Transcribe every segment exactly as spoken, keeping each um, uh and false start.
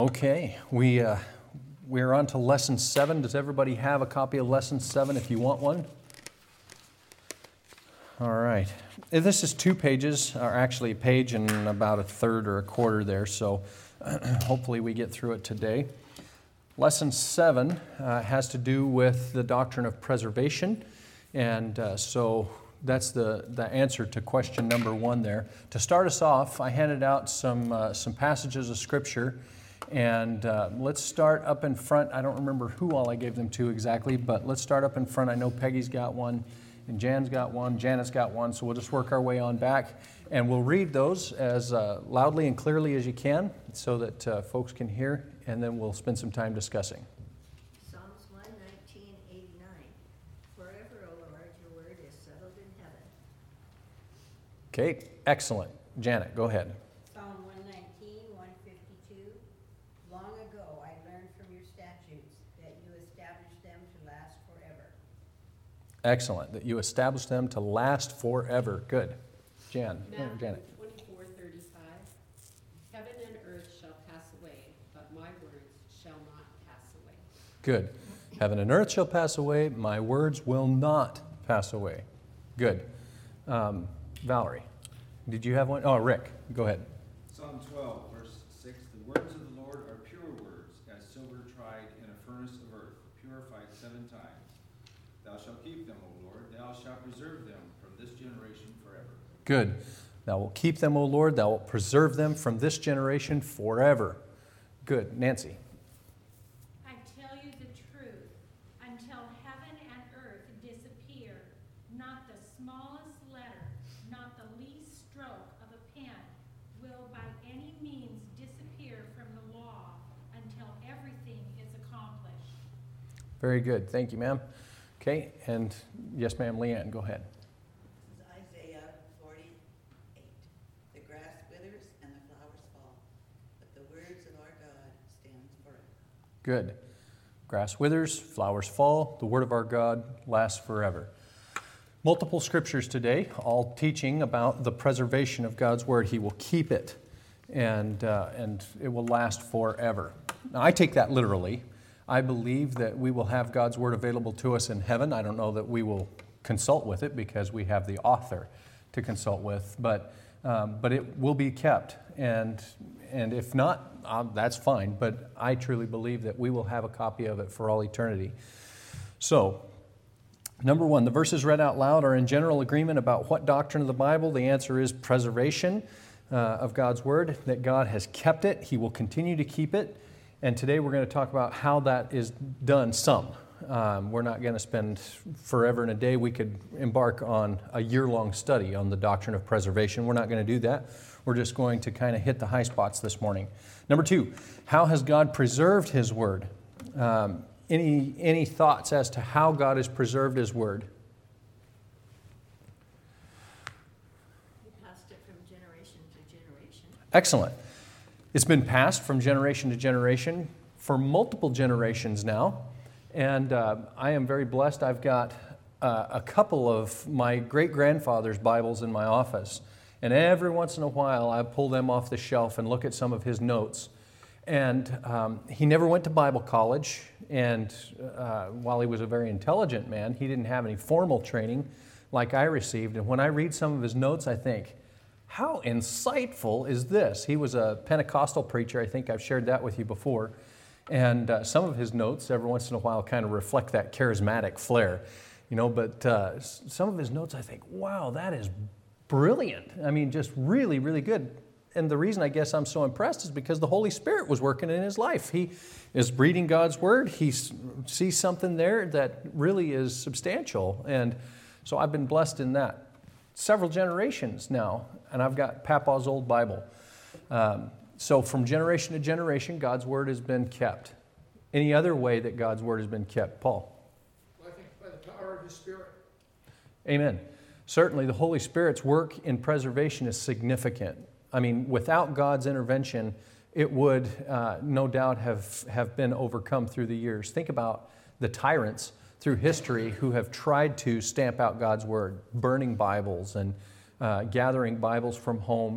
Okay, we, uh, we're on to lesson seven. Does everybody have a copy of lesson seven if you want one? All right. This is two pages, or actually a page and about a third or a quarter there, so hopefully we get through it today. Lesson seven uh, has to do with the doctrine of preservation, and uh, so that's the, the answer to question number one there. To start us off, I handed out some, uh, some passages of Scripture. And uh, let's start up in front. I don't remember who all I gave them to exactly, but let's start up in front. I know Peggy's got one, and Jan's got one, Janet's got one, so we'll just work our way on back. And we'll read those as uh, loudly and clearly as you can so that uh, folks can hear, and then we'll spend some time discussing. Psalms one nineteen eighty-nine. Forever, O Lord, your word is settled in heaven. Okay, excellent. Janet, go ahead. Excellent. That you establish them to last forever. Good. Jan. Matthew Janet. twenty-four thirty-five. Heaven and earth shall pass away, but my words shall not pass away. Good. Heaven and earth shall pass away. My words will not pass away. Good. Um, Valerie, did you have one? Oh, Rick, go ahead. Psalm twelve, verse six. The words of the Lord are pure words, as silver tried in a furnace of earth, purified seven times. Thou shalt keep them, O Lord. Thou shalt preserve them from this generation forever. Good. Thou wilt keep them, O Lord. Thou wilt preserve them from this generation forever. Good. Nancy. I tell you the truth, until heaven and earth disappear, not the smallest letter, not the least stroke of a pen will by any means disappear from the law until everything is accomplished. Very good. Thank you, ma'am. Okay, and yes, ma'am, Leanne, go ahead. This is Isaiah forty-eight. The grass withers and the flowers fall, but the words of our God stand forever. Good. Grass withers, flowers fall, the word of our God lasts forever. Multiple scriptures today, all teaching about the preservation of God's word. He will keep it, and, uh, and it will last forever. Now, I take that literally. I believe that we will have God's Word available to us in heaven. I don't know that we will consult with it because we have the author to consult with, but um, but it will be kept. And and if not, uh, that's fine. But I truly believe that we will have a copy of it for all eternity. So, number one, the verses read out loud are in general agreement about what doctrine of the Bible. The answer is preservation uh, of God's Word, that God has kept it. He will continue to keep it. And today we're going to talk about how that is done some. Um, we're not going to spend forever and a day. We could embark on a year-long study on the doctrine of preservation. We're not going to do that. We're just going to kind of hit the high spots this morning. Number two, how has God preserved His Word? Um, any, any thoughts as to how God has preserved His Word? He passed it from generation to generation. Excellent. It's been passed from generation to generation for multiple generations now, and uh, I am very blessed. I've got uh, a couple of my great-grandfather's Bibles in my office, and every once in a while I pull them off the shelf and look at some of his notes. And um, he never went to Bible college, and uh, while he was a very intelligent man, he didn't have any formal training like I received. And when I read some of his notes, I think, how insightful is this? He was a Pentecostal preacher. I think I've shared that with you before. And uh, some of his notes, every once in a while, kind of reflect that charismatic flair. You know, but uh, some of his notes, I think, wow, that is brilliant. I mean, just really, really good. And the reason I guess I'm so impressed is because the Holy Spirit was working in his life. He is reading God's Word. He sees something there that really is substantial. And so I've been blessed in that. Several generations now, and I've got Papa's old Bible. Um, so from generation to generation, God's Word has been kept. Any other way that God's Word has been kept? Paul? Well, I think by the power of His Spirit. Amen. Certainly the Holy Spirit's work in preservation is significant. I mean, without God's intervention, it would uh, no doubt have, have been overcome through the years. Think about the tyrants through history who have tried to stamp out God's Word, burning Bibles and uh, gathering Bibles from homes,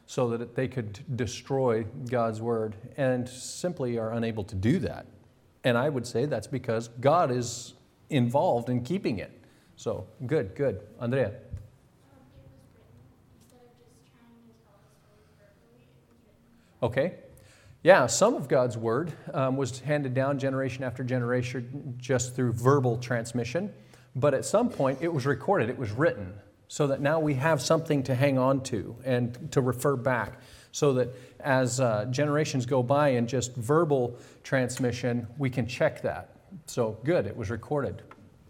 so that they could destroy God's word, and simply are unable to do that. And I would say that's because God is involved in keeping it. So, good, good. Andrea? Um, it was written. Instead of just trying to tell us verbally, it was written. Okay. Yeah, some of God's word um, was handed down generation after generation just through verbal transmission. But at some point, it was recorded, it was written, so that now we have something to hang on to and to refer back, so that as uh, generations go by in just verbal transmission, we can check that. So, good, it was recorded.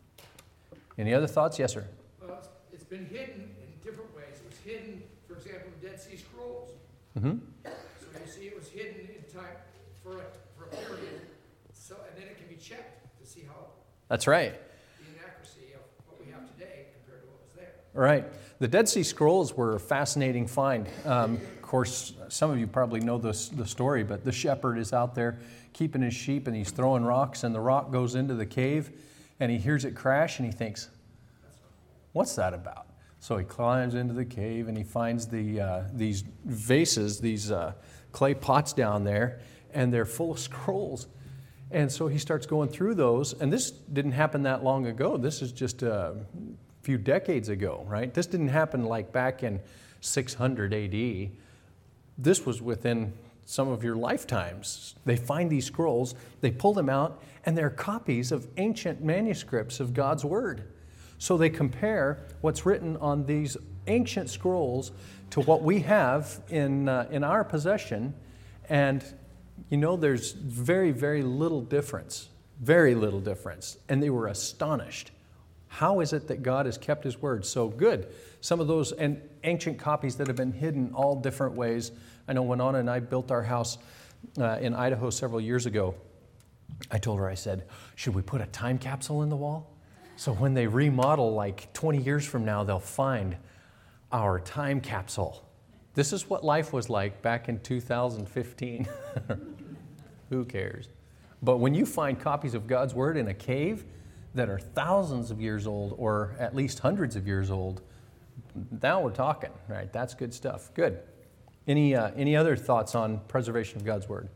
Any other thoughts? Yes, sir. Well, it's- it's been hidden in different ways. It was hidden, for example, in Dead Sea Scrolls. Mm-hmm. So you see, it was hidden in time for a, for a period. So, and then it can be checked to see how That's right. the inaccuracy of what we have today compared to what was there. Right. The Dead Sea Scrolls were a fascinating find. Um, of course, some of you probably know this, the story, but the shepherd is out there keeping his sheep, and he's throwing rocks, and the rock goes into the cave, and he hears it crash, and he thinks, what's that about? So he climbs into the cave, and he finds the uh, these vases, these uh, clay pots down there, and they're full of scrolls. And so he starts going through those, and this didn't happen that long ago. This is just a few decades ago, right? This didn't happen like back in six hundred A D. This was within some of your lifetimes. They find these scrolls, they pull them out, and they're copies of ancient manuscripts of God's Word. So they compare what's written on these ancient scrolls to what we have in, uh, in our possession, and you know, there's very, very little difference, very little difference. And they were astonished. How is it that God has kept His word so good? Some of those and ancient copies that have been hidden all different ways. I know when Anna and I built our house uh, in Idaho several years ago, I told her, I said, should we put a time capsule in the wall? So when they remodel like twenty years from now, they'll find our time capsule. This is what life was like back in two thousand fifteen. Who cares? But when you find copies of God's Word in a cave that are thousands of years old, or at least hundreds of years old, now we're talking, right? That's good stuff. Good. Any uh, any other thoughts on preservation of God's Word?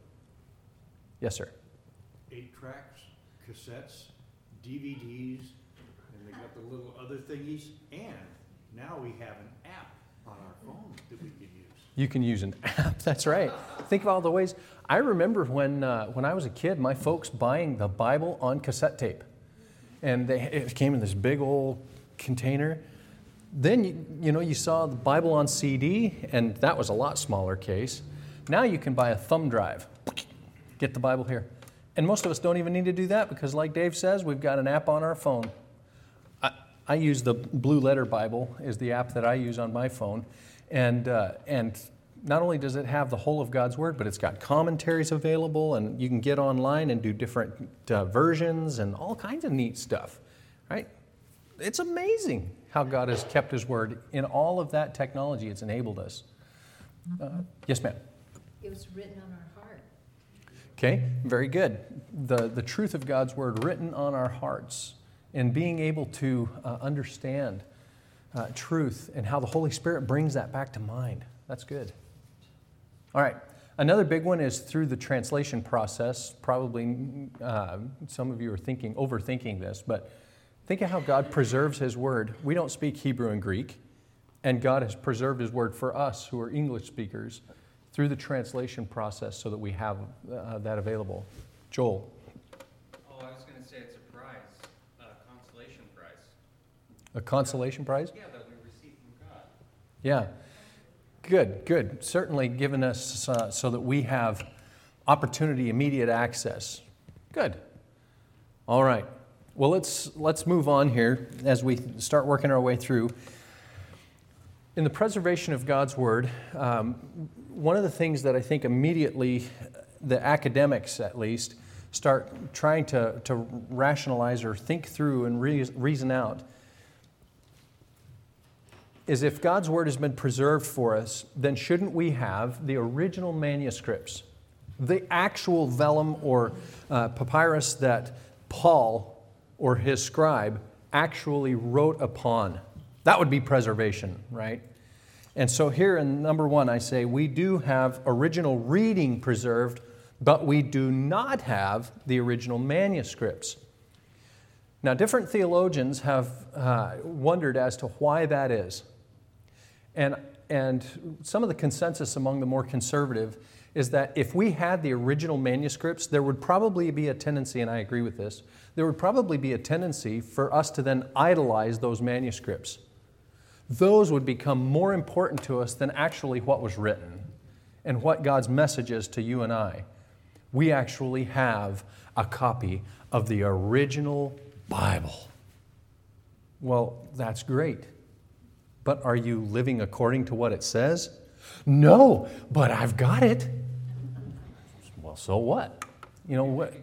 Yes, sir. Eight tracks, cassettes, D V Ds, and they got the little other thingies, and now we have an app on our phone that we can use. You can use an app. That's right. Think of all the ways. I remember when uh, when I was a kid, my folks buying the Bible on cassette tape, and they, it came in this big old container. Then you, you know you saw the Bible on C D, and that was a lot smaller case. Now you can buy a thumb drive, get the Bible here, and most of us don't even need to do that because, like Dave says, we've got an app on our phone. I, I use the Blue Letter Bible is the app that I use on my phone. And uh, and not only does it have the whole of God's Word, but it's got commentaries available, and you can get online and do different uh, versions and all kinds of neat stuff, right? It's amazing how God has kept His Word in all of that technology. It's enabled us. Uh, yes, ma'am. It was written on our heart. Okay, very good. The, the truth of God's Word written on our hearts, and being able to uh, understand Uh, truth and how the Holy Spirit brings that back to mind. That's good. All right. Another big one is through the translation process. Probably uh, some of you are thinking, overthinking this, but think of how God preserves His Word. We don't speak Hebrew and Greek, and God has preserved His Word for us who are English speakers through the translation process so that we have uh, that available. Joel. Oh, I was going to say it's a prize, a consolation prize. A consolation prize? Yeah, that we received from God. Yeah. Good, good. Certainly given us uh, so that we have opportunity, immediate access. Good. All right. Well, let's let's move on here as we start working our way through. In the preservation of God's Word, um, one of the things that I think immediately the academics, at least, start trying to, to rationalize or think through and re- reason out is if God's Word has been preserved for us, then shouldn't we have the original manuscripts, the actual vellum or uh, papyrus that Paul or his scribe actually wrote upon? That would be preservation, right? And so here in number one, I say we do have original reading preserved, but we do not have the original manuscripts. Now, different theologians have uh, wondered as to why that is. And, and some of the consensus among the more conservative is that if we had the original manuscripts, there would probably be a tendency, and I agree with this, there would probably be a tendency for us to then idolize those manuscripts. Those would become more important to us than actually what was written and what God's message is to you and I. We actually have a copy of the original Bible. Well, that's great. But are you living according to what it says? No, but I've got it. Well, so what? You know what?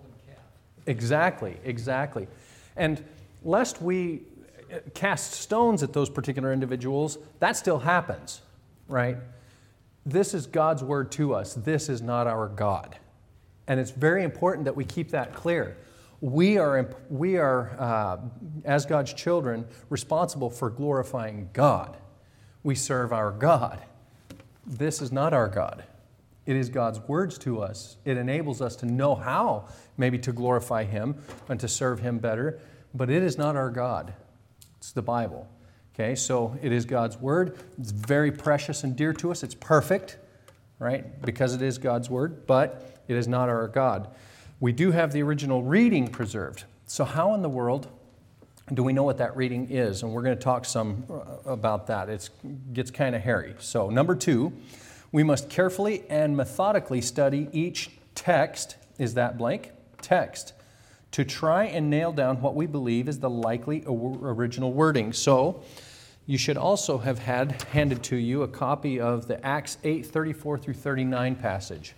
Exactly, exactly. And lest we cast stones at those particular individuals, that still happens, right? This is God's word to us. This is not our God. And it's very important that we keep that clear. We are, we are uh, as God's children, responsible for glorifying God. We serve our God. This is not our God. It is God's words to us. It enables us to know how maybe to glorify Him and to serve Him better, but it is not our God. It's the Bible. Okay, so it is God's Word. It's very precious and dear to us. It's perfect, right, because it is God's Word, but it is not our God. We do have the original reading preserved. So how in the world do we know what that reading is? And we're going to talk some about that. It gets kind of hairy. So number two, we must carefully and methodically study each text, is that blank? Text, to try and nail down what we believe is the likely original wording. So you should also have had handed to you a copy of the Acts eight, thirty-four through thirty-nine passage.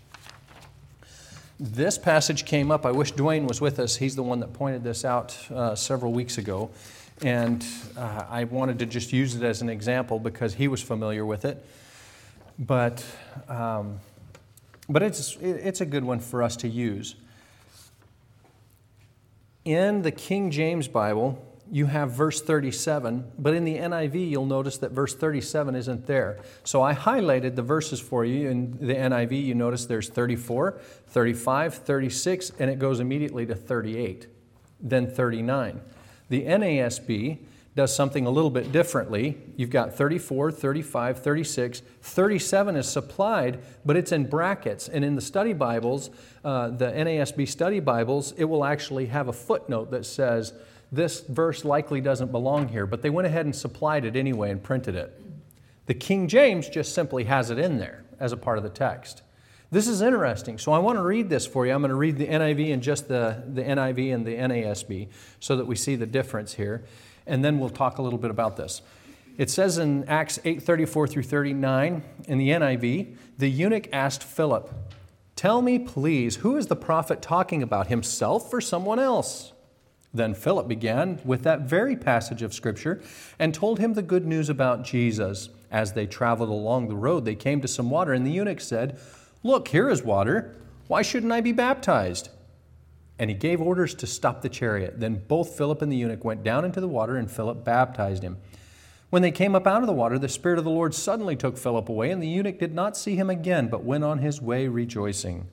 This passage came up. I wish Dwayne was with us. He's the one that pointed this out uh, several weeks ago. And uh, I wanted to just use it as an example because he was familiar with it. But, um, but it's, it's a good one for us to use. In the King James Bible, you have verse thirty-seven, but in the N I V, you'll notice that verse thirty-seven isn't there. So I highlighted the verses for you. In the N I V, you notice there's thirty-four, thirty-five, thirty-six, and it goes immediately to thirty-eight, then thirty-nine. The N A S B does something a little bit differently. You've got thirty-four, thirty-five, thirty-six, thirty-seven is supplied, but it's in brackets. And in the study Bibles, uh, the N A S B study Bibles, it will actually have a footnote that says, this verse likely doesn't belong here, but they went ahead and supplied it anyway and printed it. The King James just simply has it in there as a part of the text. This is interesting, so I want to read this for you. I'm going to read the N I V and just the, the N I V and the N A S B so that we see the difference here, and then we'll talk a little bit about this. It says in Acts eight, thirty-four through thirty-nine in the N I V, the eunuch asked Philip, "Tell me, please, who is the prophet talking about, himself or someone else?" Then Philip began with that very passage of Scripture and told him the good news about Jesus. As they traveled along the road, they came to some water, and the eunuch said, "Look, here is water. Why shouldn't I be baptized?" And he gave orders to stop the chariot. Then both Philip and the eunuch went down into the water, and Philip baptized him. When they came up out of the water, the Spirit of the Lord suddenly took Philip away, and the eunuch did not see him again, but went on his way rejoicing.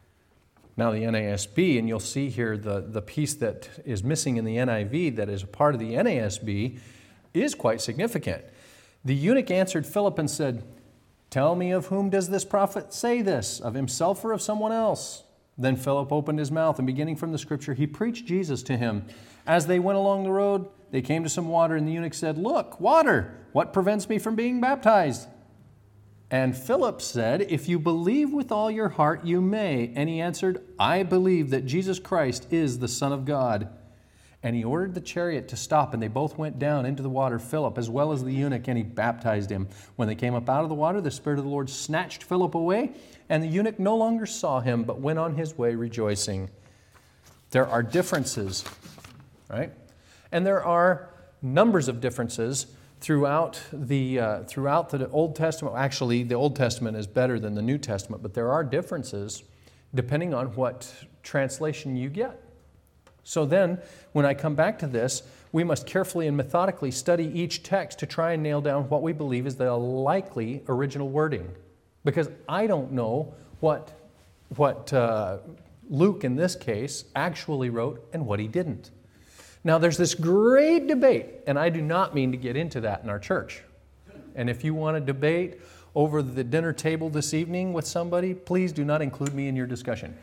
Now the N A S B, and you'll see here the, the piece that is missing in the N I V that is a part of the N A S B is quite significant. The eunuch answered Philip and said, "Tell me, of whom does this prophet say this, of himself or of someone else?" Then Philip opened his mouth, and beginning from the Scripture, he preached Jesus to him. As they went along the road, they came to some water, and the eunuch said, "Look, water! What prevents me from being baptized?" And Philip said, "If you believe with all your heart, you may." And he answered, "I believe that Jesus Christ is the Son of God." And he ordered the chariot to stop, and they both went down into the water, Philip as well as the eunuch, and he baptized him. When they came up out of the water, the Spirit of the Lord snatched Philip away, and the eunuch no longer saw him, but went on his way rejoicing. There are differences, right? And there are numbers of differences throughout the uh, throughout the Old Testament. Actually, the Old Testament is better than the New Testament, but there are differences depending on what translation you get. So then, when I come back to this, we must carefully and methodically study each text to try and nail down what we believe is the likely original wording. Because I don't know what, what uh, Luke, in this case, actually wrote and what he didn't. Now, there's this great debate, and I do not mean to get into that in our church. And if you want to debate over the dinner table this evening with somebody, please do not include me in your discussion.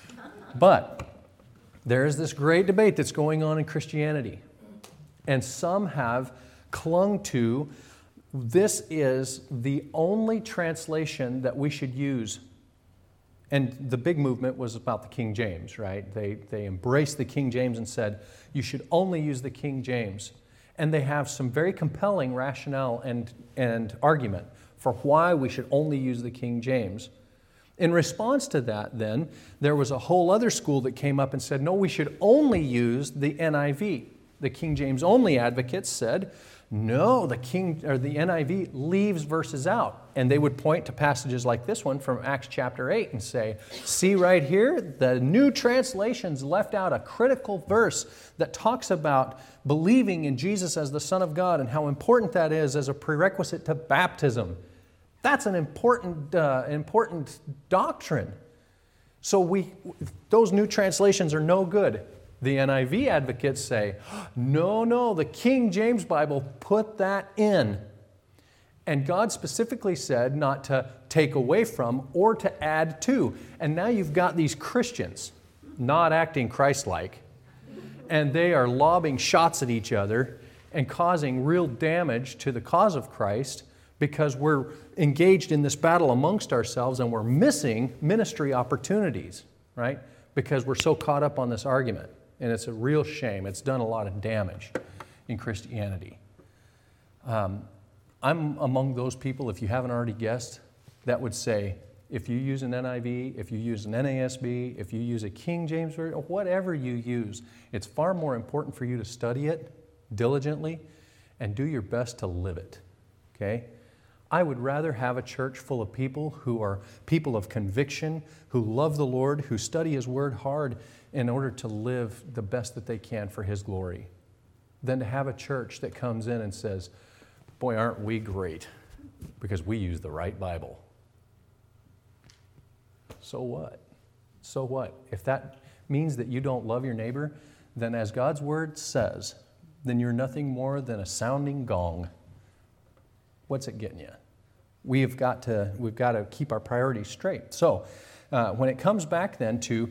But there is this great debate that's going on in Christianity. And some have clung to, this is the only translation that we should use. And the big movement was about the King James, right? They, they embraced the King James and said, you should only use the King James. And they have some very compelling rationale and, and argument for why we should only use the King James. In response to that, then, there was a whole other school that came up and said, no, we should only use the N I V. The King James only advocates said, no, the King or the N I V leaves verses out. And they would point to passages like this one from Acts chapter eight and say, see right here, the New Translations left out a critical verse that talks about believing in Jesus as the Son of God and how important that is as a prerequisite to baptism. That's an important, uh, important doctrine. So we, those new translations are no good. The N I V advocates say, no, no, the King James Bible put that in. And God specifically said not to take away from or to add to. And now you've got these Christians not acting Christ-like, and they are lobbing shots at each other and causing real damage to the cause of Christ because we're engaged in this battle amongst ourselves and we're missing ministry opportunities, right? Because we're so caught up on this argument. And it's a real shame. It's done a lot of damage in Christianity. Um, I'm among those people, if you haven't already guessed, that would say, if you use an N I V, if you use an N A S B, if you use a King James Version, whatever you use, it's far more important for you to study it diligently and do your best to live it, okay? I would rather have a church full of people who are people of conviction, who love the Lord, who study His Word hard in order to live the best that they can for His glory, than to have a church that comes in and says, boy, aren't we great because we use the right Bible. So what? So what? If that means that you don't love your neighbor, then as God's Word says, then you're nothing more than a sounding gong. What's it getting you? We've got to, we've got to keep our priorities straight. So uh, when it comes back then to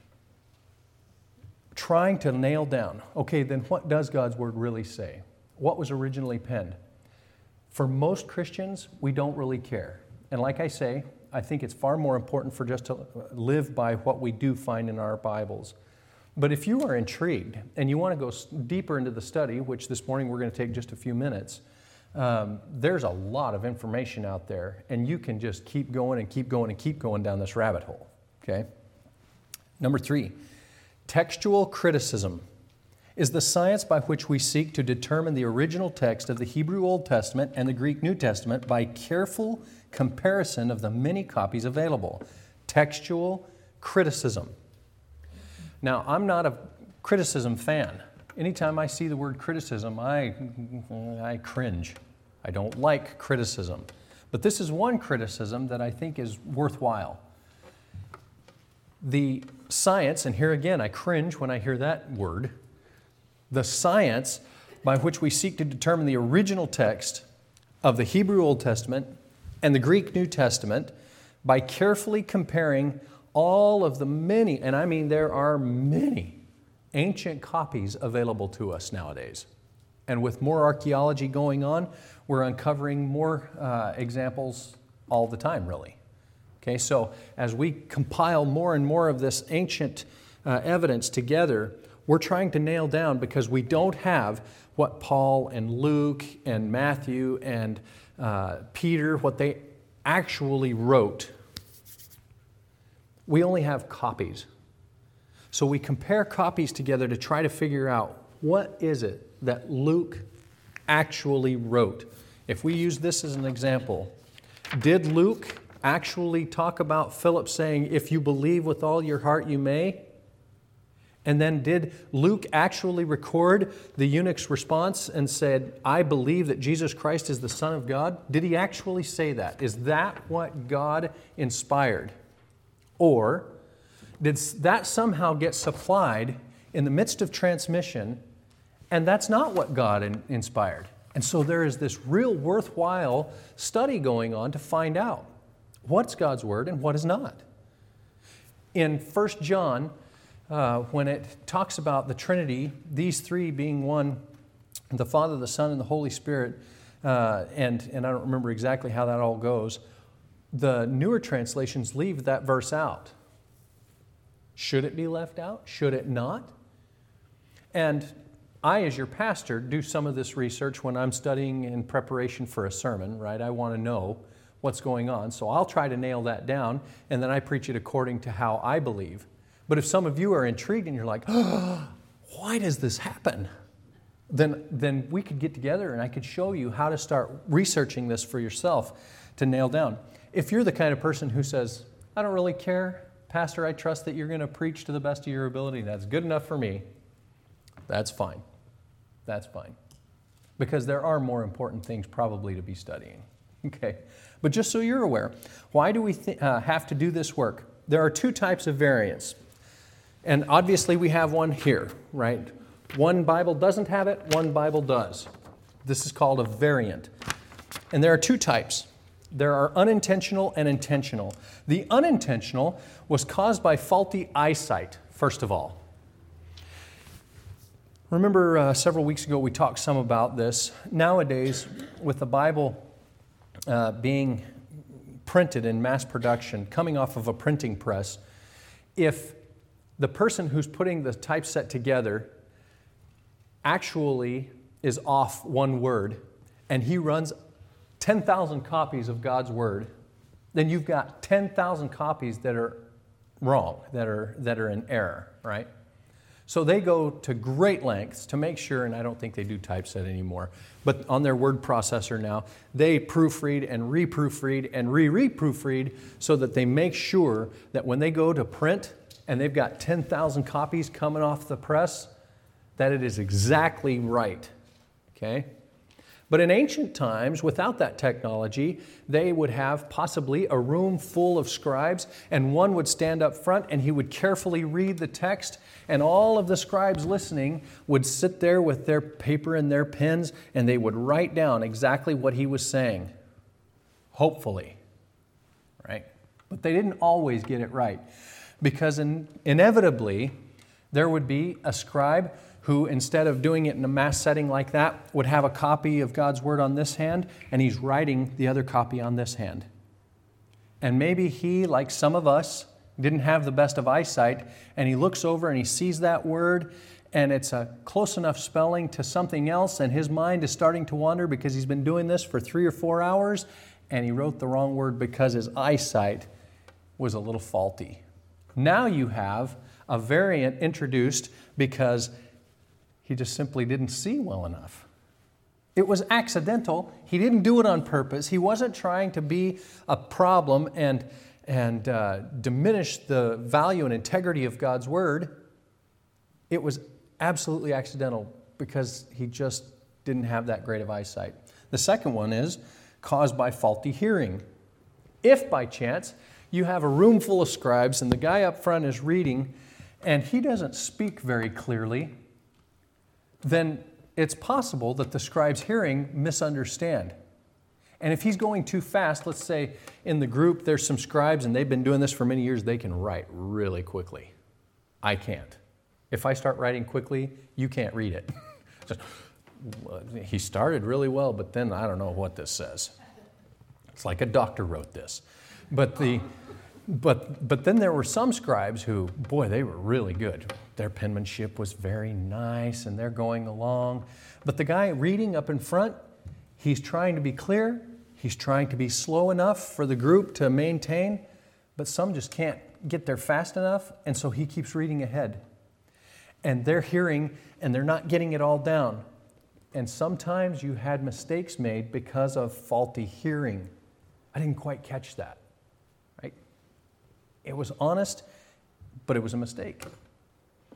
trying to nail down, okay, then what does God's Word really say? What was originally penned? For most Christians, we don't really care. And like I say, I think it's far more important for just to live by what we do find in our Bibles. But if you are intrigued and you want to go deeper into the study, which this morning we're going to take just a few minutes, um, there's a lot of information out there, and you can just keep going and keep going and keep going down this rabbit hole, okay? Number three, textual criticism is the science by which we seek to determine the original text of the Hebrew Old Testament and the Greek New Testament by careful comparison of the many copies available. Textual criticism. Now, I'm not a criticism fan. Anytime I see the word criticism, I, I cringe. I don't like criticism. But this is one criticism that I think is worthwhile. The science, and here again, I cringe when I hear that word, the science by which we seek to determine the original text of the Hebrew Old Testament and the Greek New Testament by carefully comparing all of the many, and I mean there are many, ancient copies available to us nowadays. And with more archaeology going on, we're uncovering more uh, examples all the time, really. Okay, so as we compile more and more of this ancient uh, evidence together, we're trying to nail down, because we don't have what Paul and Luke and Matthew and uh, Peter, what they actually wrote. We only have copies. So we compare copies together to try to figure out what is it that Luke actually wrote. If we use this as an example, did Luke actually talk about Philip saying, if you believe with all your heart, you may? And then did Luke actually record the eunuch's response and said, I believe that Jesus Christ is the Son of God? Did he actually say that? Is that what God inspired? Or did that somehow get supplied in the midst of transmission, and that's not what God in- inspired? And so there is this real worthwhile study going on to find out what's God's Word and what is not. In First John, Uh, when it talks about the Trinity, these three being one, the Father, the Son, and the Holy Spirit, uh, and, and I don't remember exactly how that all goes, the newer translations leave that verse out. Should it be left out? Should it not? And I, as your pastor, do some of this research when I'm studying in preparation for a sermon, right? I want to know what's going on, so I'll try to nail that down, and then I preach it according to how I believe. But if some of you are intrigued and you're like, oh, why does this happen? Then, then we could get together and I could show you how to start researching this for yourself to nail down. If you're the kind of person who says, I don't really care, Pastor, I trust that you're going to preach to the best of your ability, that's good enough for me, that's fine. That's fine. Because there are more important things probably to be studying. Okay? But just so you're aware, why do we th- uh, have to do this work? There are two types of variants. And obviously we have one here, right? One Bible doesn't have it, one Bible does. This is called a variant. And there are two types. There are unintentional and intentional. The unintentional was caused by faulty eyesight, first of all. Remember uh, several weeks ago we talked some about this. Nowadays, with the Bible uh, being printed in mass production, coming off of a printing press, if the person who's putting the typeset together actually is off one word, and he runs ten thousand copies of God's Word, then you've got ten thousand copies that are wrong, that are, that are in error, right? So they go to great lengths to make sure, and I don't think they do typeset anymore, but on their word processor now, they proofread and re-proofread and re-re-proofread so that they make sure that when they go to print and they've got ten thousand copies coming off the press, that it is exactly right, okay? But in ancient times, without that technology, they would have possibly a room full of scribes, and one would stand up front and he would carefully read the text, and all of the scribes listening would sit there with their paper and their pens, and they would write down exactly what he was saying, hopefully, right? But they didn't always get it right, because in, inevitably there would be a scribe who, instead of doing it in a mass setting like that, would have a copy of God's Word on this hand, and he's writing the other copy on this hand. And maybe he, like some of us, didn't have the best of eyesight, and he looks over and he sees that word, and it's a close enough spelling to something else, and his mind is starting to wander because he's been doing this for three or four hours, and he wrote the wrong word because his eyesight was a little faulty. Now you have a variant introduced because he just simply didn't see well enough. It was accidental. He didn't do it on purpose. He wasn't trying to be a problem and, and uh, diminish the value and integrity of God's Word. It was absolutely accidental because he just didn't have that great of eyesight. The second one is caused by faulty hearing. If by chance you have a room full of scribes and the guy up front is reading and he doesn't speak very clearly, then it's possible that the scribe's hearing misunderstand. And if he's going too fast, let's say in the group there's some scribes and they've been doing this for many years, they can write really quickly. I can't. If I start writing quickly, you can't read it. Just, he started really well, but then I don't know what this says. It's like a doctor wrote this. But the but but then there were some scribes who, boy, they were really good. Their penmanship was very nice and they're going along. But the guy reading up in front, he's trying to be clear, he's trying to be slow enough for the group to maintain, but some just can't get there fast enough, and so he keeps reading ahead. And they're hearing and they're not getting it all down. And sometimes you had mistakes made because of faulty hearing. I didn't quite catch that. Right? It was honest, but it was a mistake.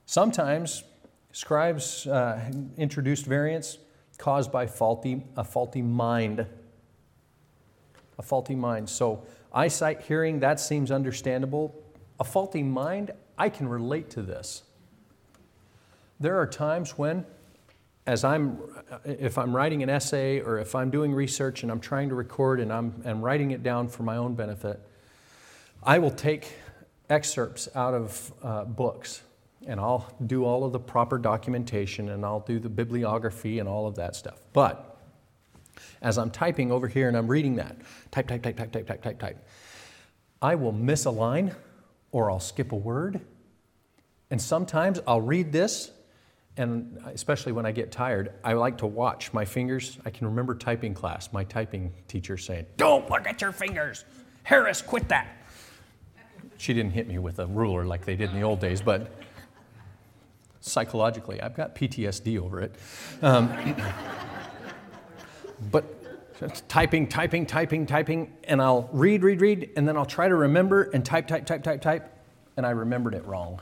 Sometimes scribes uh, introduced variants caused by faulty, a faulty mind. A faulty mind. So eyesight, hearing, that seems understandable. A faulty mind, I can relate to this. There are times when, as I'm, if I'm writing an essay or if I'm doing research and I'm trying to record and I'm and writing it down for my own benefit, I will take excerpts out of uh, books and I'll do all of the proper documentation and I'll do the bibliography and all of that stuff. But as I'm typing over here and I'm reading that, type, type, type, type, type, type, type, type, I will miss a line or I'll skip a word. And sometimes I'll read this, and especially when I get tired, I like to watch my fingers. I can remember typing class, my typing teacher saying, "Don't look at your fingers. Harris, quit that." She didn't hit me with a ruler like they did in the old days, but psychologically, I've got P T S D over it. Um, but typing, typing, typing, typing, and I'll read, read, read, and then I'll try to remember and type, type, type, type, type, and I remembered it wrong.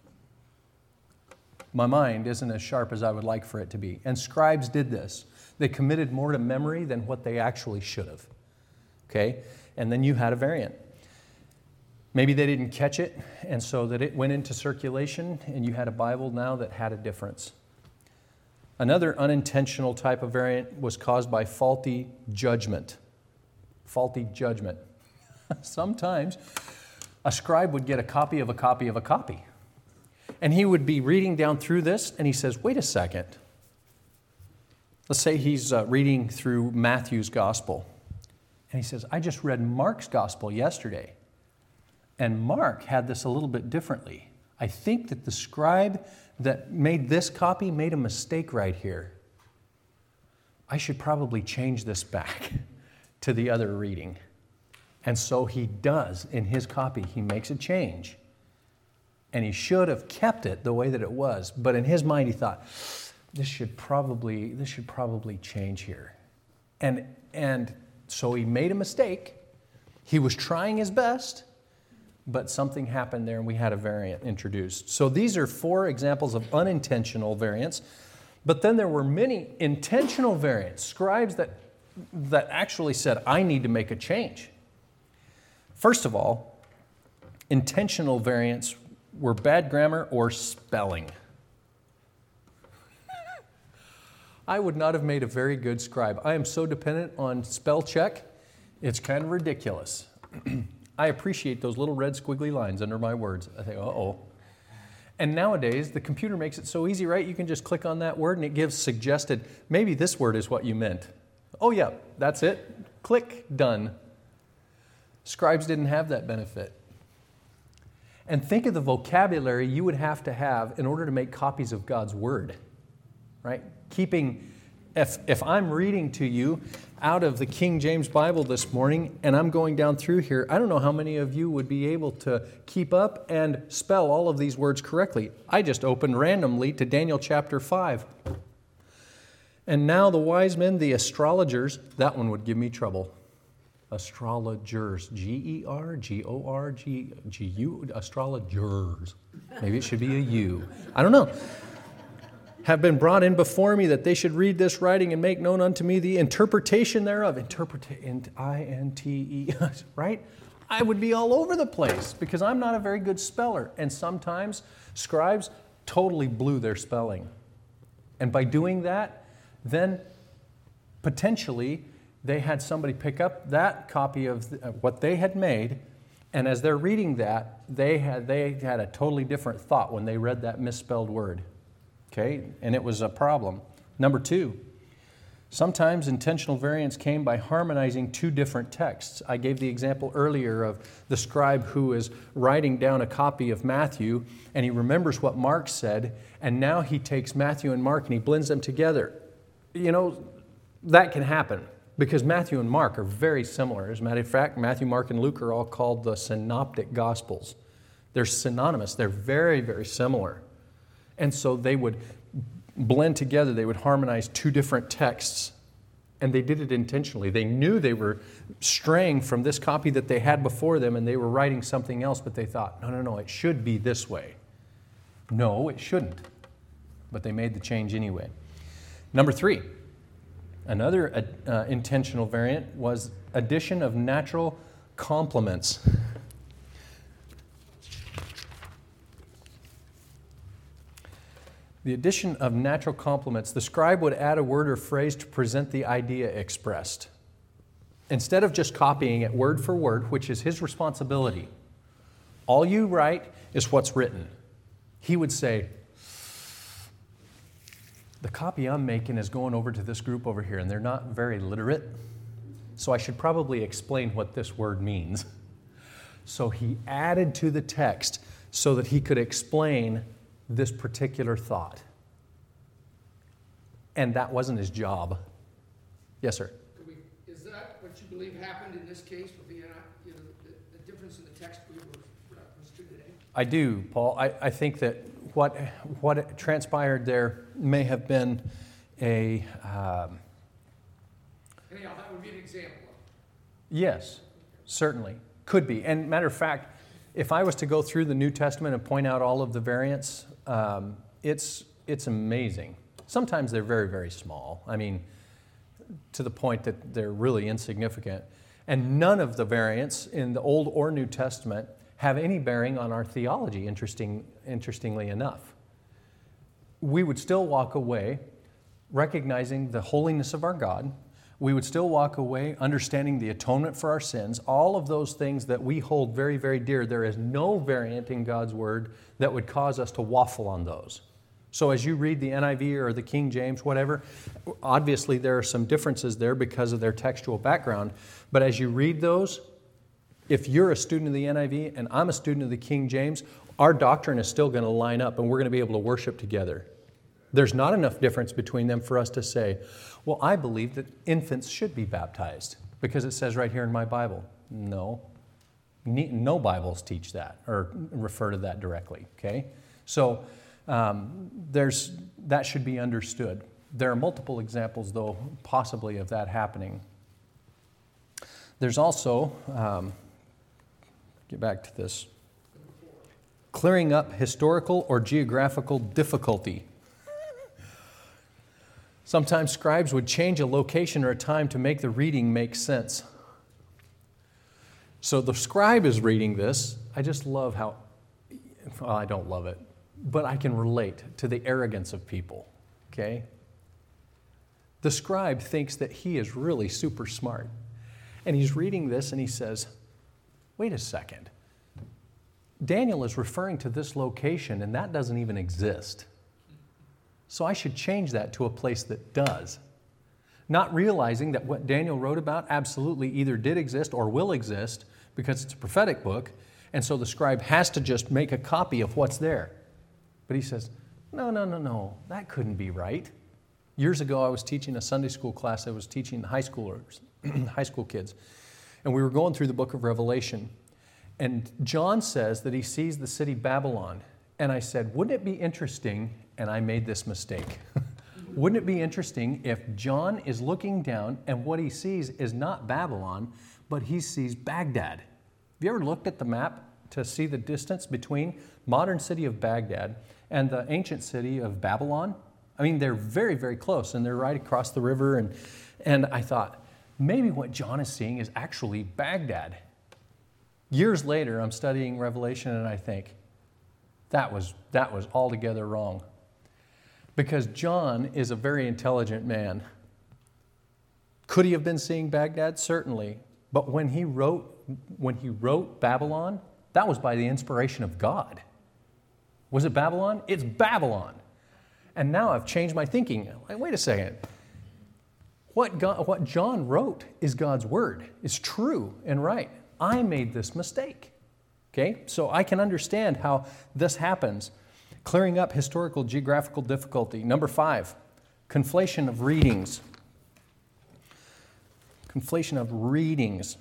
My mind isn't as sharp as I would like for it to be. And scribes did this. They committed more to memory than what they actually should have. Okay? And then you had a variant. Maybe they didn't catch it, and so that it went into circulation, and you had a Bible now that had a difference. Another unintentional type of variant was caused by faulty judgment. Faulty judgment. Sometimes a scribe would get a copy of a copy of a copy. And he would be reading down through this, and he says, wait a second. Let's say he's uh, reading through Matthew's gospel. And he says, I just read Mark's gospel yesterday. And Mark had this a little bit differently. I think that the scribe that made this copy made a mistake right here. I should probably change this back to the other reading. And so he does in his copy. He makes a change. And he should have kept it the way that it was. But in his mind, he thought, this should probably, this should probably change here. And, and so he made a mistake. He was trying his best, but something happened there and we had a variant introduced. So these are four examples of unintentional variants. But then there were many intentional variants, scribes that, that actually said, I need to make a change. First of all, intentional variants were bad grammar or spelling. I would not have made a very good scribe. I am so dependent on spell check, it's kind of ridiculous. I appreciate those little red squiggly lines under my words. I think, uh-oh. And nowadays, the computer makes it so easy, right? You can just click on that word and it gives suggested, maybe this word is what you meant. Oh yeah, that's it. Click, done. Scribes didn't have that benefit. And think of the vocabulary you would have to have in order to make copies of God's Word, right? Keeping, if, if I'm reading to you out of the King James Bible this morning and I'm going down through here, I don't know how many of you would be able to keep up and spell all of these words correctly. I just opened randomly to Daniel chapter five. And now the wise men, the astrologers, that one would give me trouble. Astrologers, G E R G O R G G U, astrologers. Maybe it should be a U. I don't know. Have been brought in before me that they should read this writing and make known unto me the interpretation thereof. Interpret, I N T E, right? I would be all over the place because I'm not a very good speller. And sometimes scribes totally blew their spelling. And by doing that, then potentially they had somebody pick up that copy of what they had made, and as they're reading that, they had they had a totally different thought when they read that misspelled word. Okay? And it was a problem. Number two, sometimes intentional variance came by harmonizing two different texts. I gave the example earlier of the scribe who is writing down a copy of Matthew, and he remembers what Mark said, and now he takes Matthew and Mark and he blends them together. You know, that can happen. Because Matthew and Mark are very similar. As a matter of fact, Matthew, Mark, and Luke are all called the synoptic gospels. They're synonymous. They're very, very similar. And so they would blend together. They would harmonize two different texts. And they did it intentionally. They knew they were straying from this copy that they had before them and they were writing something else, but they thought, no, no, no, it should be this way. No, it shouldn't. But they made the change anyway. Number three, another uh, intentional variant was addition of natural complements. The addition of natural complements. The scribe would add a word or phrase to present the idea expressed. Instead of just copying it word for word, which is his responsibility, all you write is what's written. He would say, the copy I'm making is going over to this group over here, and they're not very literate, so I should probably explain what this word means. So he added to the text so that he could explain this particular thought. And that wasn't his job. Yes, sir? Could we, is that what you believe happened in this case with the, uh, you know, the, the difference in the text we were referenced to today? I do, Paul. I, I think that what, what transpired there may have been a... Um, Anyhow, that would be an example of it. Yes, certainly. Could be. And matter of fact, if I was to go through the New Testament and point out all of the variants, um, it's, it's amazing. Sometimes they're very, very small. I mean, to the point that they're really insignificant. And none of the variants in the Old or New Testament have any bearing on our theology, interesting, interestingly enough. We would still walk away recognizing the holiness of our God. We would still walk away understanding the atonement for our sins, all of those things that we hold very, very dear. There is no variant in God's Word that would cause us to waffle on those. So as you read the N I V or the King James, whatever, obviously there are some differences there because of their textual background. But as you read those, if you're a student of the N I V and I'm a student of the King James, our doctrine is still going to line up and we're going to be able to worship together. There's not enough difference between them for us to say, well, I believe that infants should be baptized because it says right here in my Bible. No. No Bibles teach that or refer to that directly, okay? So um, there's that should be understood. There are multiple examples, though, possibly of that happening. There's also, um, get back to this, clearing up historical or geographical difficulty. Sometimes scribes would change a location or a time to make the reading make sense. So the scribe is reading this. I just love how, well, I don't love it, but I can relate to the arrogance of people, okay? The scribe thinks that he is really super smart. And he's reading this and he says, wait a second. Daniel is referring to this location and that doesn't even exist. So I should change that to a place that does. Not realizing that what Daniel wrote about absolutely either did exist or will exist because it's a prophetic book, and so the scribe has to just make a copy of what's there. But he says, no, no, no, no, that couldn't be right. Years ago, I was teaching a Sunday school class. I was teaching high schoolers, high school kids, and we were going through the book of Revelation. And John says that he sees the city Babylon. And I said, wouldn't it be interesting, and I made this mistake, wouldn't it be interesting if John is looking down and what he sees is not Babylon, but he sees Baghdad? Have you ever looked at the map to see the distance between modern city of Baghdad and the ancient city of Babylon? I mean, they're very, very close, and they're right across the river. And, and I thought, maybe what John is seeing is actually Baghdad. Years later, I'm studying Revelation, and I think, that was, that was altogether wrong. Because John is a very intelligent man. Could he have been seeing Baghdad? Certainly. But when he wrote, when he wrote Babylon, that was by the inspiration of God. Was it Babylon? It's Babylon. And now I've changed my thinking. Like, wait a second. What, God, what John wrote is God's word. It's true and right. I made this mistake. Okay, so I can understand how this happens. Clearing up historical geographical difficulty. Number five, conflation of readings. Conflation of readings.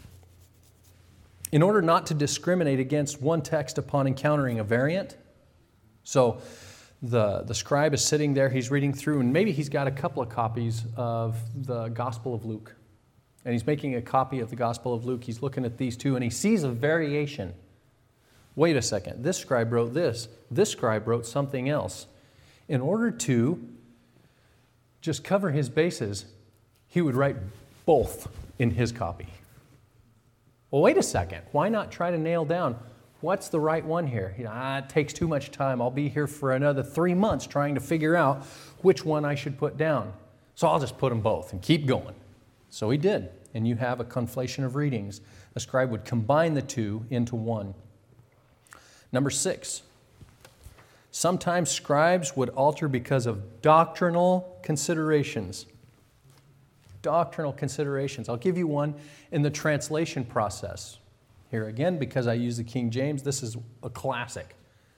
In order not to discriminate against one text upon encountering a variant, so the, the scribe is sitting there, he's reading through, and maybe he's got a couple of copies of the Gospel of Luke. And he's making a copy of the Gospel of Luke. He's looking at these two, and he sees a variation. Wait a second, this scribe wrote this. This scribe wrote something else. In order to just cover his bases, he would write both in his copy. Well, wait a second. Why not try to nail down what's the right one here? You know, ah, it takes too much time. I'll be here for another three months trying to figure out which one I should put down. So I'll just put them both and keep going. So he did. And you have a conflation of readings. A scribe would combine the two into one. Number six, sometimes scribes would alter because of doctrinal considerations. Doctrinal considerations. I'll give you one in the translation process. Here again, because I use the King James, this is a classic.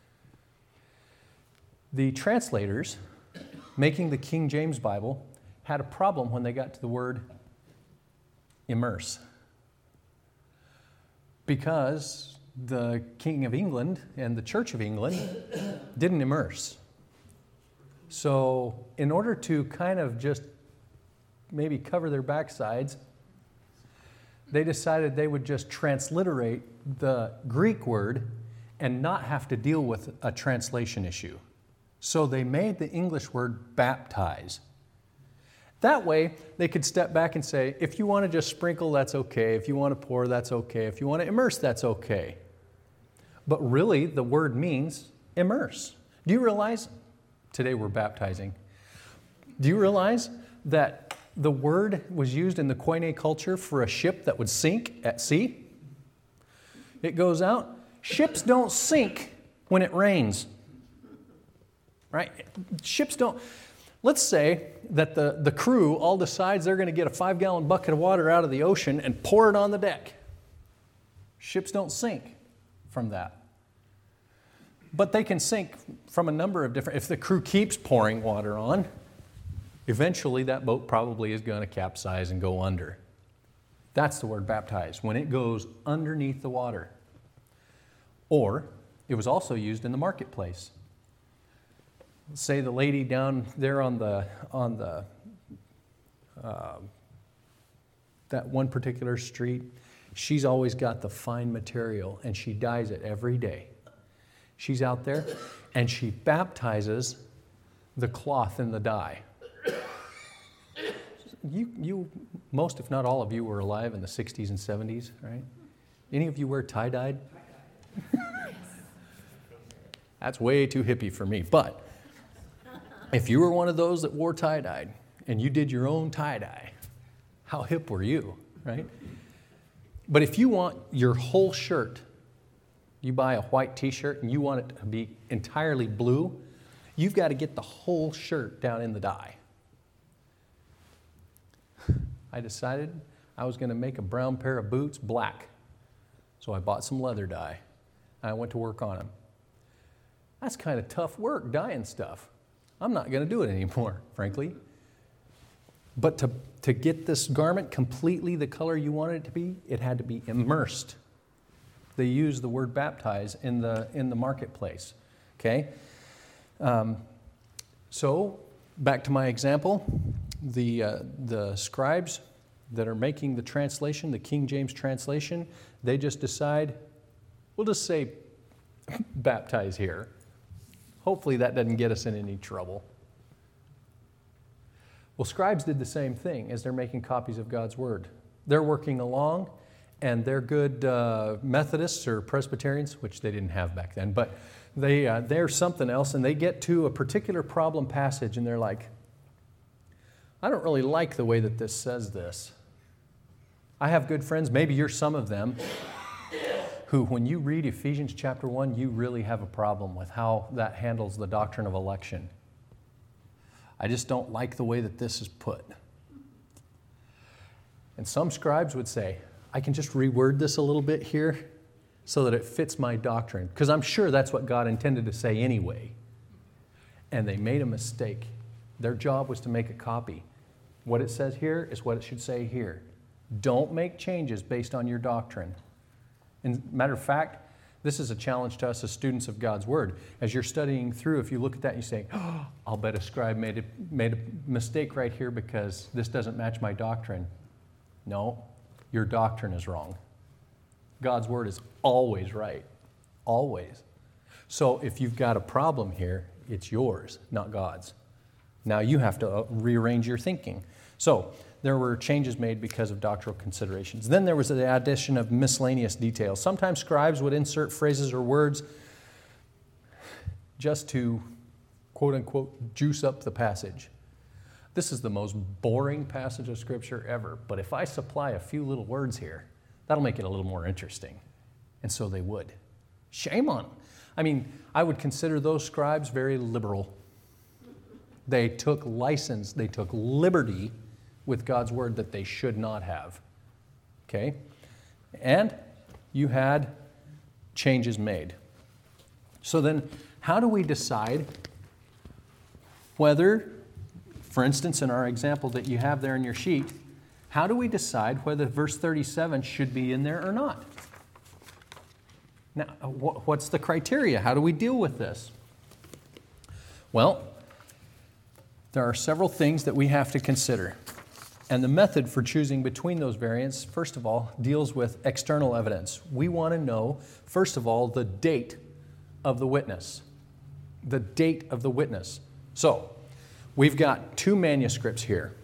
The translators making the King James Bible had a problem when they got to the word immerse. Because the King of England and the Church of England didn't immerse. So in order to kind of just maybe cover their backsides, they decided they would just transliterate the Greek word and not have to deal with a translation issue. So they made the English word baptize. That way, they could step back and say, if you want to just sprinkle, that's okay. If you want to pour, that's okay. If you want to immerse, that's okay. But really, the word means immerse. Do you realize, today we're baptizing, do you realize that the word was used in the Koine culture for a ship that would sink at sea? It goes out. Ships don't sink when it rains. Right? Ships don't. Let's say that the, the crew all decides they're going to get a five-gallon bucket of water out of the ocean and pour it on the deck. Ships don't sink from that. But they can sink from a number of different... If the crew keeps pouring water on, eventually that boat probably is going to capsize and go under. That's the word baptize, when it goes underneath the water. Or it was also used in the marketplace. Say the lady down there on the on the uh, that one particular street, she's always got the fine material and she dyes it every day. She's out there and she baptizes the cloth in the dye. You, you, most if not all of you were alive in the sixties and seventies, right? Any of you wear tie-dyed? That's way too hippie for me, but if you were one of those that wore tie-dyed and you did your own tie-dye, how hip were you, right? But if you want your whole shirt, you buy a white t-shirt and you want it to be entirely blue, you've got to get the whole shirt down in the dye. I decided I was going to make a brown pair of boots black. So I bought some leather dye and I went to work on them. That's kind of tough work, dyeing stuff. I'm not going to do it anymore, frankly. But to, to get this garment completely the color you wanted it to be, it had to be immersed. They use the word baptize in the, in the marketplace, okay? Um, so, back to my example, the, uh, the scribes that are making the translation, the King James translation, they just decide, we'll just say baptize here. Hopefully that doesn't get us in any trouble. Well, scribes did the same thing as they're making copies of God's Word. They're working along, and they're good uh, Methodists or Presbyterians, which they didn't have back then, but they, uh, they're something else, and they get to a particular problem passage, and they're like, I don't really like the way that this says this. I have good friends, maybe you're some of them, who, when you read Ephesians chapter one, you really have a problem with how that handles the doctrine of election. I just don't like the way that this is put. And some scribes would say, I can just reword this a little bit here so that it fits my doctrine, because I'm sure that's what God intended to say anyway. And they made a mistake. Their job was to make a copy. What it says here is what it should say here. Don't make changes based on your doctrine. And matter of fact, this is a challenge to us as students of God's Word. As you're studying through, if you look at that and you say, oh, I'll bet a scribe made a, made a mistake right here because this doesn't match my doctrine. No, your doctrine is wrong. God's Word is always right. always. So if you've got a problem here, it's yours, not God's. Now you have to uh, rearrange your thinking. So there were changes made because of doctrinal considerations. Then there was the addition of miscellaneous details. Sometimes scribes would insert phrases or words just to, quote unquote, juice up the passage. This is the most boring passage of Scripture ever, but if I supply a few little words here, that'll make it a little more interesting. And so they would. Shame on them. I mean, I would consider those scribes very liberal. They took license, they took liberty with God's word that they should not have. Okay? And you had changes made. So then, how do we decide whether, for instance, in our example that you have there in your sheet, how do we decide whether verse thirty-seven should be in there or not? Now, what's the criteria? How do we deal with this? Well, there are several things that we have to consider. And the method for choosing between those variants, first of all, deals with external evidence. We want to know, first of all, the date of the witness. The date of the witness. So, we've got two manuscripts here.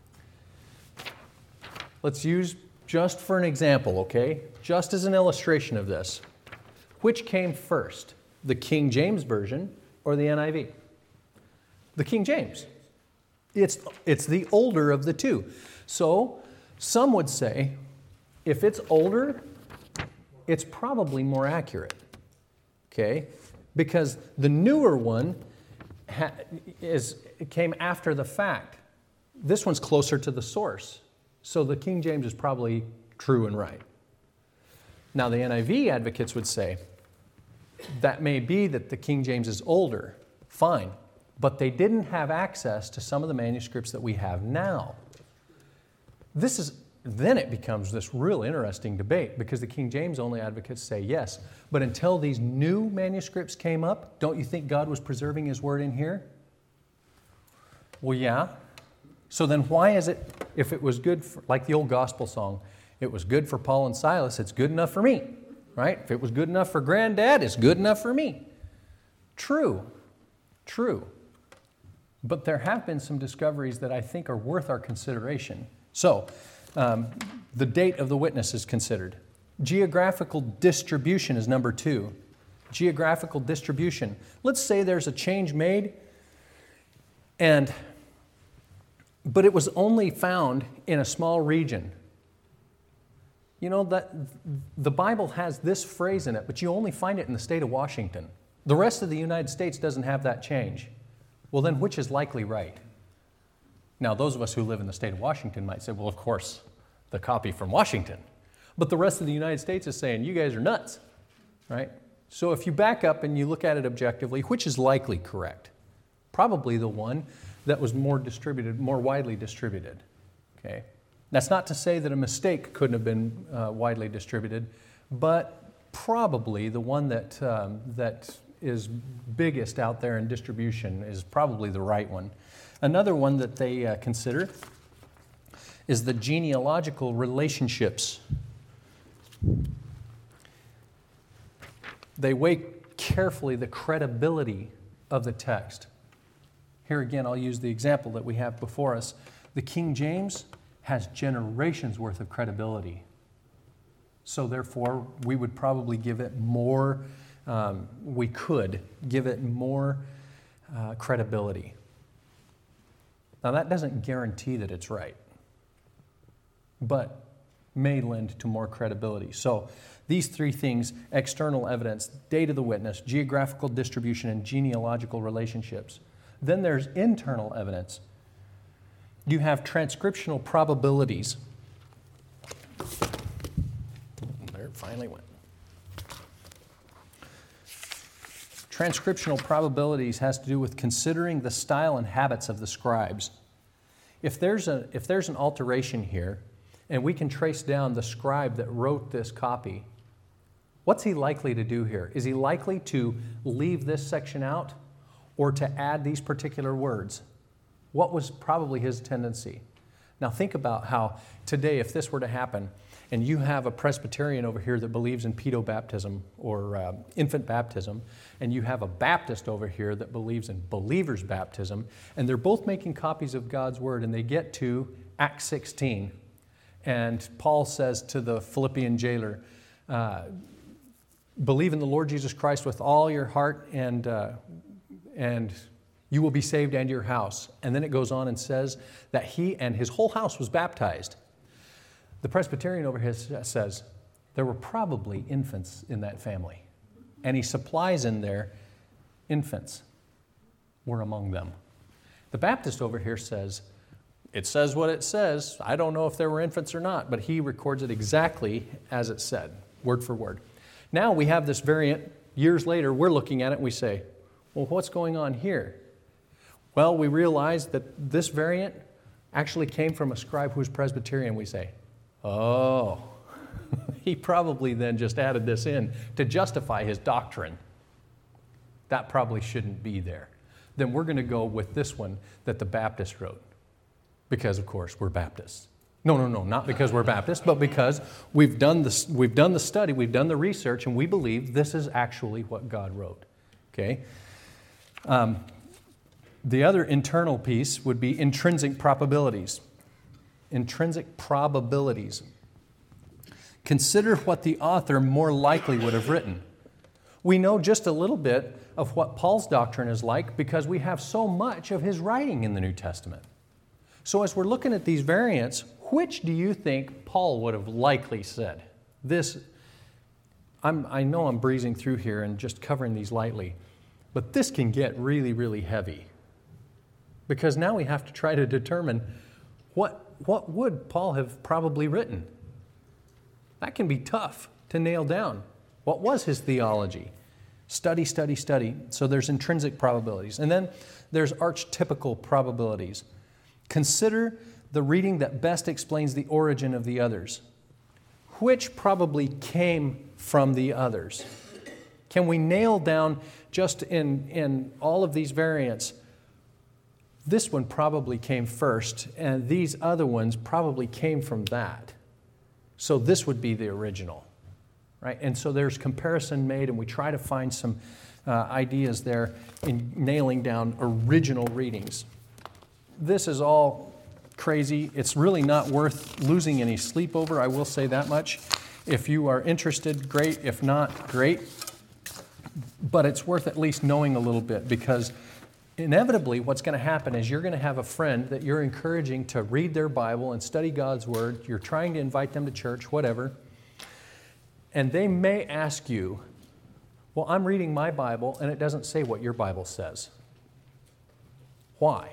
Let's use just for an example, okay? Just as an illustration of this. Which came first, the King James Version or the N I V? The King James. It's, it's the older of the two. So, some would say, if it's older, it's probably more accurate. Okay? Because the newer one ha- is, came after the fact. This one's closer to the source. So the King James is probably true and right. Now, the N I V advocates would say, that may be that the King James is older, fine, but they didn't have access to some of the manuscripts that we have now. This is, then it becomes this real interesting debate because the King James only advocates say yes, but until these new manuscripts came up, don't you think God was preserving His word in here? Well, yeah. So then why is it, if it was good, for, like the old gospel song, it was good for Paul and Silas, it's good enough for me, right? If it was good enough for Granddad, it's good enough for me. True, true. But there have been some discoveries that I think are worth our consideration. So, um, the date of the witness is considered. Geographical distribution is number two. Geographical distribution. Let's say there's a change made, and but it was only found in a small region. You know, that the Bible has this phrase in it, but you only find it in the state of Washington. The rest of the United States doesn't have that change. Well, then which is likely right? Now, those of us who live in the state of Washington might say, well, of course, the copy from Washington. But the rest of the United States is saying, you guys are nuts, right? So if you back up and you look at it objectively, which is likely correct? Probably the one that was more distributed, more widely distributed, okay? That's not to say that a mistake couldn't have been uh, widely distributed, but probably the one that um, that is biggest out there in distribution is probably the right one. Another one that they uh, consider is the genealogical relationships. They weigh carefully the credibility of the text. Here again, I'll use the example that we have before us. The King James has generations worth of credibility. So therefore, we would probably give it more, um, we could give it more uh, credibility. Now that doesn't guarantee that it's right, but may lend to more credibility. So these three things, external evidence, date of the witness, geographical distribution, and genealogical relationships. Then there's internal evidence. You have transcriptional probabilities. There it finally went. Transcriptional probabilities has to do with considering the style and habits of the scribes. If there's a, if there's an alteration here, and we can trace down the scribe that wrote this copy, what's he likely to do here? Is he likely to leave this section out or to add these particular words? What was probably his tendency? Now think about how today, if this were to happen, and you have a Presbyterian over here that believes in pedobaptism or uh, infant baptism, and you have a Baptist over here that believes in believer's baptism, and they're both making copies of God's Word, and they get to Acts sixteen, and Paul says to the Philippian jailer, uh, believe in the Lord Jesus Christ with all your heart, and uh, and you will be saved and your house. And then it goes on and says that he and his whole house was baptized. The Presbyterian over here says there were probably infants in that family. And he supplies in there infants were among them. The Baptist over here says, it says what it says. I don't know if there were infants or not, but he records it exactly as it said, word for word. Now we have this variant. Years later, we're looking at it and we say, well, what's going on here? Well, we realize that this variant actually came from a scribe who was Presbyterian. We say, oh, he probably then just added this in to justify his doctrine. That probably shouldn't be there. Then we're going to go with this one that the Baptist wrote. Because, of course, we're Baptists. No, no, no, not because we're Baptists, but because we've done the, we've done the study, we've done the research, and we believe this is actually what God wrote. Okay? Um, The other internal piece would be intrinsic probabilities. Intrinsic probabilities. Consider what the author more likely would have written. We know just a little bit of what Paul's doctrine is like because we have so much of his writing in the New Testament. So as we're looking at these variants, which do you think Paul would have likely said? This, I'm, I know I'm breezing through here and just covering these lightly, but this can get really, really heavy. Because now we have to try to determine what, what would Paul have probably written. That can be tough to nail down. What was his theology? Study, study, study. So there's intrinsic probabilities. And then there's archetypical probabilities. Consider the reading that best explains the origin of the others. Which probably came from the others? Can we nail down just in, in all of these variants, this one probably came first, and these other ones probably came from that. So this would be the original, right? And so there's comparison made, and we try to find some uh, ideas there in nailing down original readings. This is all crazy. It's really not worth losing any sleep over, I will say that much. If you are interested, great. If not, great. But it's worth at least knowing a little bit, because inevitably, what's going to happen is you're going to have a friend that you're encouraging to read their Bible and study God's Word. You're trying to invite them to church, whatever. And they may ask you, well, I'm reading my Bible and it doesn't say what your Bible says. Why?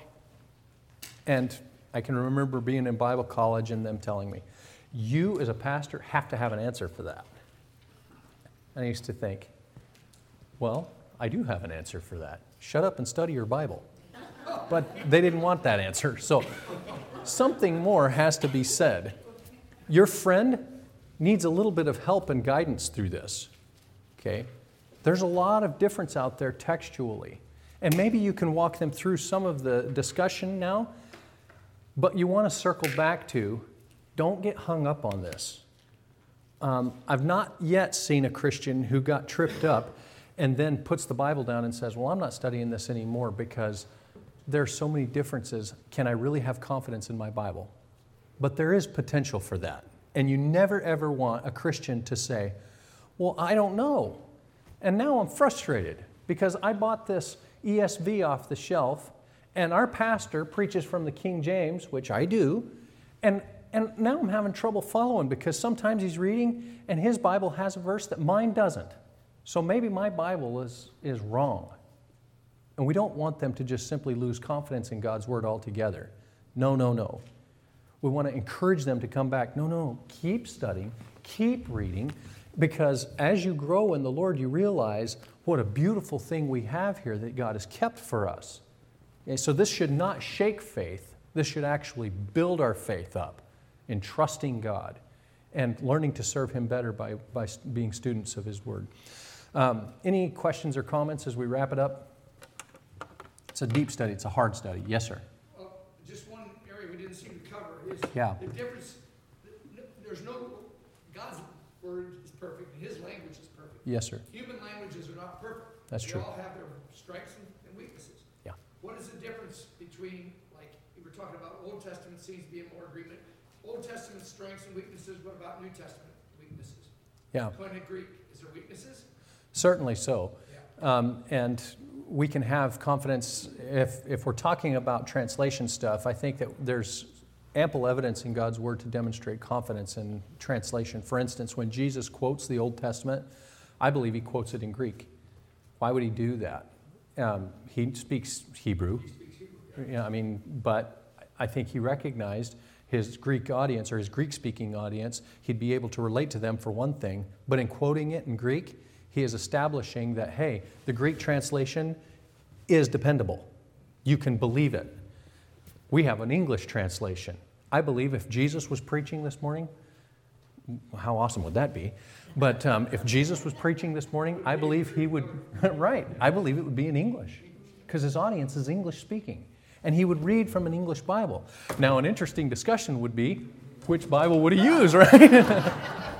And I can remember being in Bible college and them telling me, you as a pastor have to have an answer for that. And I used to think, well, I do have an answer for that. Shut up and study your Bible. But they didn't want that answer. So something more has to be said. Your friend needs a little bit of help and guidance through this. Okay? There's a lot of difference out there textually. And maybe you can walk them through some of the discussion now, but you want to circle back to, don't get hung up on this. Um, I've not yet seen a Christian who got tripped up and then puts the Bible down and says, well, I'm not studying this anymore because there are so many differences. Can I really have confidence in my Bible? But there is potential for that. And you never, ever want a Christian to say, well, I don't know. And now I'm frustrated because I bought this E S V off the shelf and our pastor preaches from the King James, which I do, and, and now I'm having trouble following because sometimes he's reading and his Bible has a verse that mine doesn't. So maybe my Bible is, is wrong. And we don't want them to just simply lose confidence in God's Word altogether. No, no, no. We want to encourage them to come back. No, no, keep studying, keep reading, because as you grow in the Lord, you realize what a beautiful thing we have here that God has kept for us. Okay, so this should not shake faith. This should actually build our faith up in trusting God and learning to serve Him better by, by being students of His Word. Um, any questions or comments as we wrap it up? It's a deep study. It's a hard study. Yes, sir. Well, just one area we didn't seem to cover is Yeah. the difference. There's no God's word is perfect, and his language is perfect. Yes, sir. Human languages are not perfect. That's they true. They all have their strengths and, and weaknesses. Yeah. What is the difference between, like, we were talking about Old Testament seems to be in more agreement. Old Testament strengths and weaknesses, what about New Testament weaknesses? Yeah. Koine Greek, is there weaknesses? Certainly so. Yeah. Um, and we can have confidence if, if we're talking about translation stuff. I think that there's ample evidence in God's Word to demonstrate confidence in translation. For instance, when Jesus quotes the Old Testament, I believe he quotes it in Greek. Why would he do that? Um, he speaks Hebrew. He speaks Hebrew, yeah. Yeah, I mean, but I think he recognized his Greek audience or his Greek-speaking audience, he'd be able to relate to them for one thing, but in quoting it in Greek, he is establishing that, hey, the Greek translation is dependable. You can believe it. We have an English translation. I believe if Jesus was preaching this morning, how awesome would that be? But um, if Jesus was preaching this morning, I believe he would, right, I believe it would be in English because his audience is English speaking. And he would read from an English Bible. Now, an interesting discussion would be, which Bible would he use, right?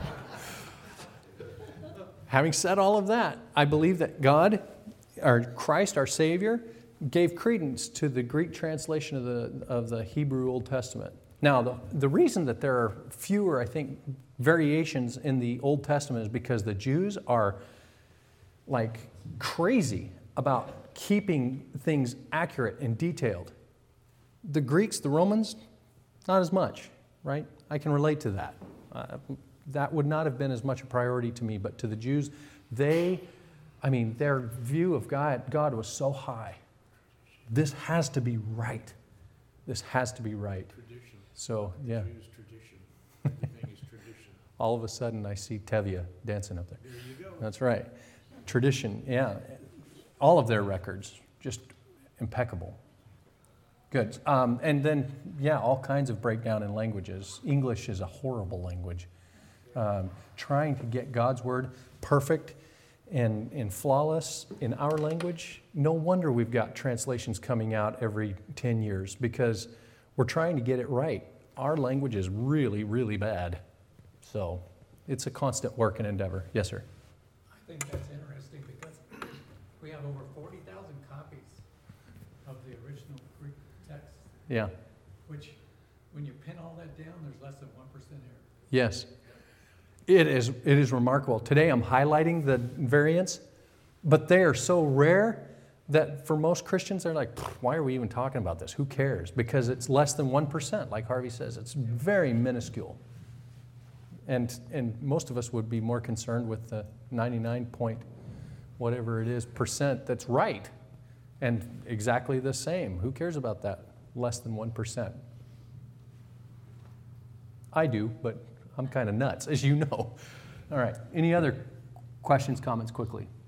Having said all of that, I believe that God, or Christ, our Savior, gave credence to the Greek translation of the, of the Hebrew Old Testament. Now, the, the reason that there are fewer, I think, variations in the Old Testament is because the Jews are like crazy about keeping things accurate and detailed. The Greeks, the Romans, not as much, right? I can relate to that. Uh, that would not have been as much a priority to me, but to the Jews, they, I mean, their view of God, God was so high. This has to be right. This has to be right. Tradition. So, yeah. Jews' tradition. Everything is tradition. All of a sudden, I see Tevye dancing up there. There you go. That's right. Tradition, yeah. All of their records, just impeccable. Good. Um, and then, yeah, all kinds of breakdown in languages. English is a horrible language. Um, trying to get God's Word perfect and, and flawless in our language, no wonder we've got translations coming out every ten years because we're trying to get it right. Our language is really, really bad. So it's a constant work and endeavor. Yes, sir. I think that's interesting because we have over forty thousand copies of the original Greek text, Yeah. which when you pin all that down, there's less than one percent error. Yes. It is, it is remarkable. Today I'm highlighting the variants, but they are so rare that for most Christians, they're like, why are we even talking about this? Who cares? Because it's less than one percent, like Harvey says. It's very minuscule. And, and most of us would be more concerned with the ninety-nine point whatever it is percent that's right. And exactly the same. Who cares about that? Less than one percent. I do, but I'm kind of nuts, as you know. All right. Any other questions, comments quickly?